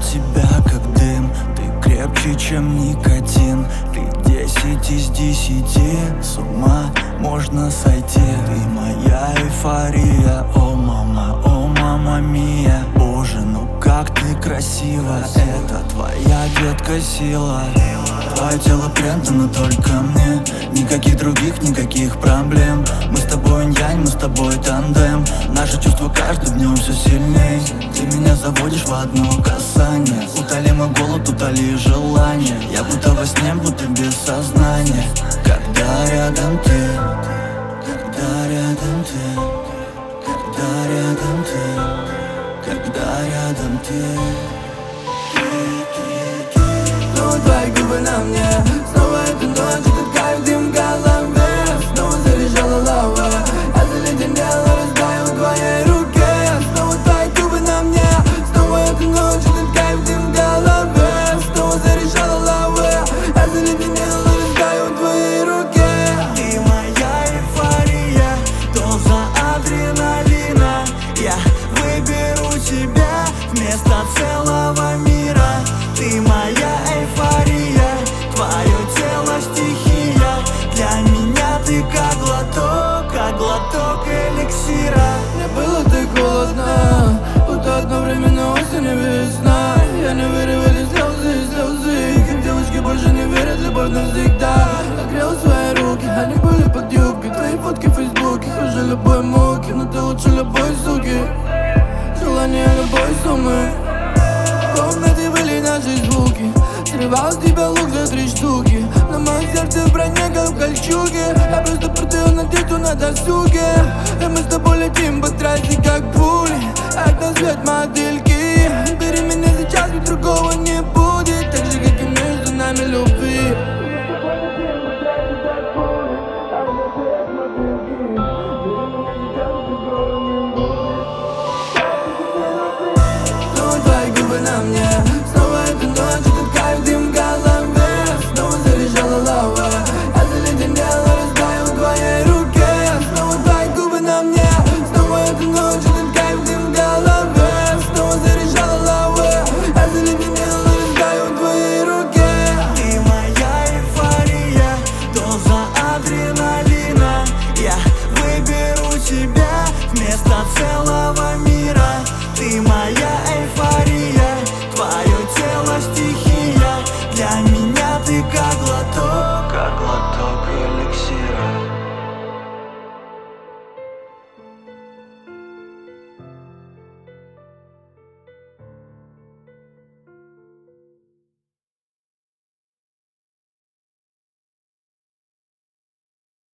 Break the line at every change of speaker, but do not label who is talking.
тебя как дым. Ты крепче, чем никотин. Ты 10 из 10. С ума можно сойти. Ты моя эйфория. О мама мия. Боже, ну как ты красива. Это твоя, детка, сила. Твое тело предано только мне. Никаких других, никаких проблем. Мы с тобой инь-янь, мы с тобой тандем. Наши чувства каждым днем все сильней. Ты меня заводишь в одно касание. Утоли мой голод, утоли желание. Я будто во сне, будто без сознания. Когда рядом ты, когда рядом ты, когда рядом ты, когда рядом ты.
Снова твои губы на мне. Снова эта ночь, этот кайф, дым в голове. Снова заряжала лава. Я заледенела, растаю в твоей руке. Снова твои губы на мне. Снова эта ночь, этот кайф, дым в голове. Снова заряжала лава. Я заледенела, растаю в твоей руке.
Ты моя эйфория, доза адреналина. Я выберу тебя вместо целого мира. Ты моя эйфория, твое тело стихия. Для меня ты как глоток эликсира.
Мне было так холодно, будто одновременно осень и весна. Я не верю в эти слезы, как девочки больше не верят в любовь навсегда. Я грел свои руки, они были под юбкой. Твои фотки в фейсбуке, хуже любой муки. Но ты лучше любой суки, желание любой суммы. В комнате были наши звуки. Срывал с тебя лук за 3 штуки. Но мое сердце в броне, как в кольчуге. Я просто продаю надежду на досуге. И мы с тобой летим по трассе, как пули. Как на свет модельки. Бери меня сейчас, ведь другого не будет. Так же, как и между нами любви. Снова твои губы на мне. Снова эта ночь, этот кайф, дым в голове. Снова заряжала лава. Я заледенела, растаю в твоей руке. Снова твои губы на мне. Снова эта ночь, этот кайф, дым в голове. Снова заряжала лава. Я заледенела, растаю в твоей руке.
Ты моя эйфория, доза адреналина. Я выберу тебя вместо целого